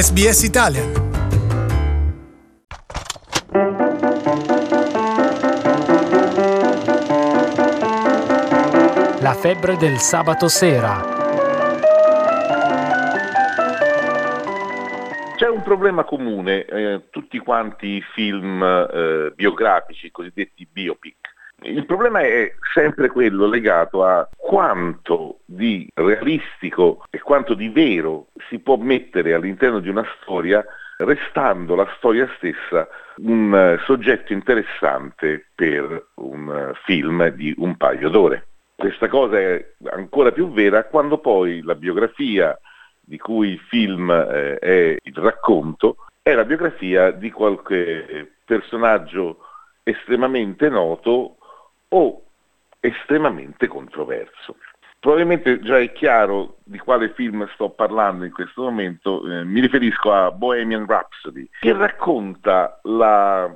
SBS Italian. La febbre del sabato sera. C'è un problema comune, tutti quanti i film biografici, i cosiddetti biopic. Il problema è sempre quello legato a quanto di realistico e quanto di vero si può mettere all'interno di una storia, restando la storia stessa un soggetto interessante per un film di un paio d'ore. Questa cosa è ancora più vera quando poi la biografia di cui il film è il racconto è la biografia di qualche personaggio estremamente noto o estremamente controverso. Probabilmente già è chiaro di quale film sto parlando in questo momento, mi riferisco a Bohemian Rhapsody, che racconta la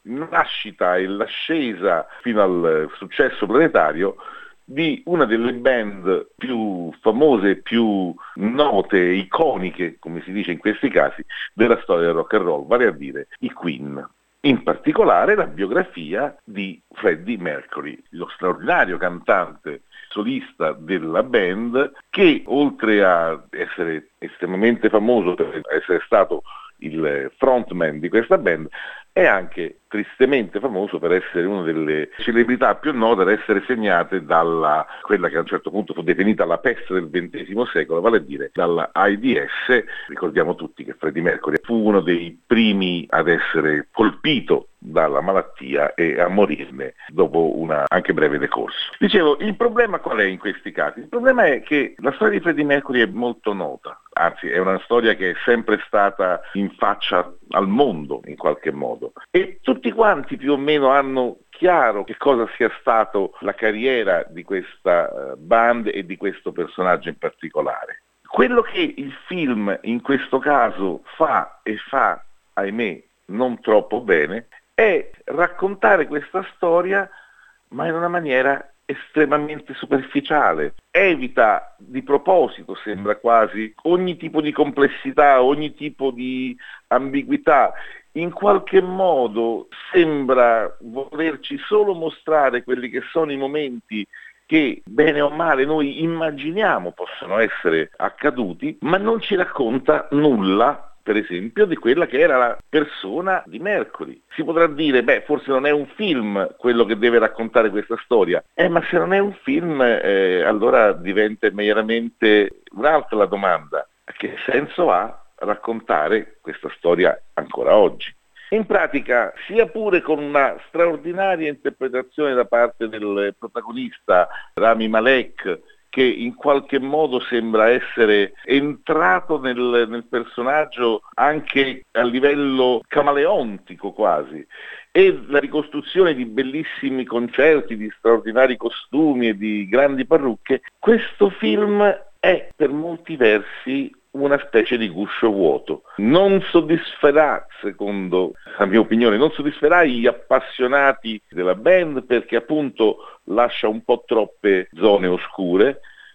nascita e l'ascesa fino al successo planetario di una delle band più famose, più note, iconiche, come si dice in questi casi, della storia del rock and roll, vale a dire i Queen. In particolare la biografia di Freddie Mercury, lo straordinario cantante solista della band, che oltre a essere estremamente famoso per essere stato il frontman di questa band, è anche tristemente famoso per essere una delle celebrità più note, ad essere segnate dalla quella che a un certo punto fu definita la peste del XX secolo, vale a dire dalla AIDS. Ricordiamo tutti che Freddie Mercury fu uno dei primi ad essere colpito dalla malattia e a morirne dopo una anche breve decorso. Dicevo, il problema qual è in questi casi? Il problema è che la storia di Freddie Mercury è molto nota, anzi è una storia che è sempre stata in faccia al mondo in qualche modo, e tutti quanti più o meno hanno chiaro che cosa sia stato la carriera di questa band e di questo personaggio in particolare. Quello che il film in questo caso fa, e fa, ahimè, non troppo bene, è raccontare questa storia ma in una maniera estremamente superficiale. Evita di proposito, sembra quasi, ogni tipo di complessità, ogni tipo di ambiguità. In qualche modo sembra volerci solo mostrare quelli che sono i momenti che bene o male noi immaginiamo possono essere accaduti, ma non ci racconta nulla, per esempio, di quella che era la persona di Mercury. Si potrà dire, forse non è un film quello che deve raccontare questa storia, ma se non è un film, allora diventa immediatamente un'altra la domanda: che senso ha raccontare questa storia ancora oggi? In pratica, sia pure con una straordinaria interpretazione da parte del protagonista Rami Malek, che in qualche modo sembra essere entrato nel personaggio anche a livello camaleontico quasi, e la ricostruzione di bellissimi concerti, di straordinari costumi e di grandi parrucche, questo film è per molti versi una specie di guscio vuoto. Non soddisferà, secondo la mia opinione, non soddisferà gli appassionati della band, perché appunto lascia un po' troppe zone oscure,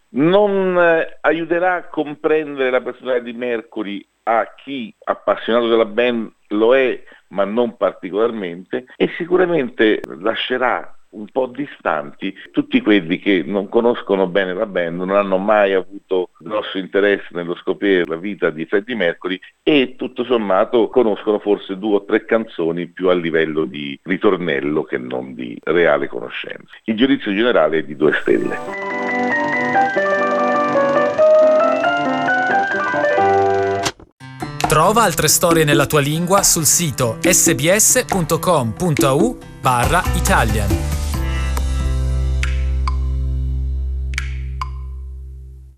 non aiuterà a comprendere la personalità di Mercury a chi appassionato della band lo è, ma non particolarmente, e sicuramente lascerà un po' distanti tutti quelli che non conoscono bene la band, non hanno mai avuto grosso interesse nello scoprire la vita di Freddie Mercury e tutto sommato conoscono forse 2 o 3 canzoni più a livello di ritornello che non di reale conoscenza. Il giudizio generale è di 2 stelle. Trova altre storie nella tua lingua sul sito sbs.com.au/Italian.